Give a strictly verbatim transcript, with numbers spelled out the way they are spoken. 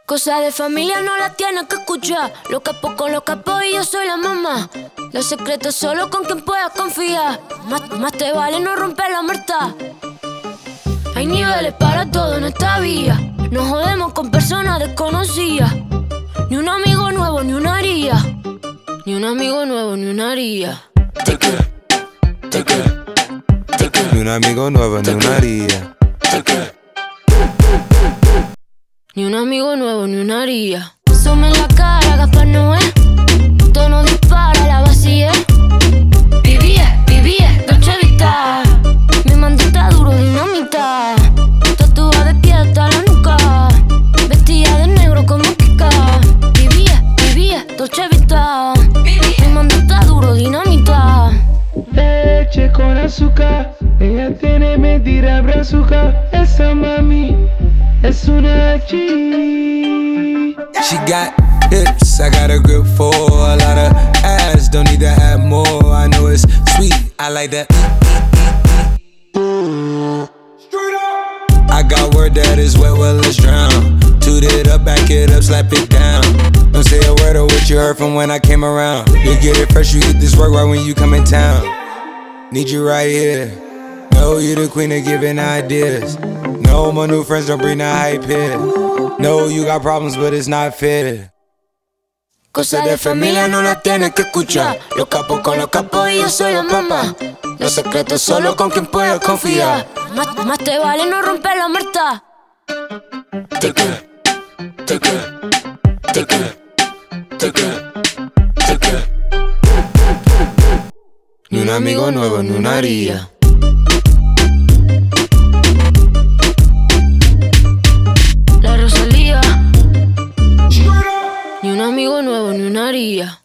Cosas de familia no las tienes que escuchar. Los capos con los capos y yo soy la mamá. Los secretos solo con quien puedas confiar. Más, más te vale no romper la muerta. Hay niveles para todo en esta vía. No jodemos con personas desconocidas. Ni un amigo nuevo, ni una haría. Ni un amigo nuevo, ni una haría. Ni un amigo nuevo, ni una haría. Ni un amigo nuevo, ni una haría. Sume en la cara, Gaspar Noé. Tono dispara, la vacía. Vivía, vivía, Dolce Vita. Mi mandita duro, dinamita. Tatuada de pie hasta la nuca. Vestida de negro como Kika. Vivía, vivía, Dolce Vita. Mi mandita duro, dinamita. Leche con azúcar. Ella tiene mentira brazuca. Esa mami es una G. She got hips, I got a grip for a lot of ass, don't need to have more. I know it's sweet, I like that. I got word that is wet, well let's drown. Toot it up, back it up, slap it down. Don't say a word of what you heard from when I came around. You get it fresh, you get this work right when you come in town. Need you right here. Know you the queen of giving ideas. No, my new friends don't bring the hype here. No, you got problems, but it's not fair. Cosas de familia no las tienes que escuchar. Los capos con los capos y yo soy la mamá. Los secretos solo con quien puedas confiar. Más, más te vale no romper la muerta. Take it, take it, take it, take it, take it. Ni un amigo nuevo, ni una haría. La Rosalía. Ni un amigo nuevo, ni una haría.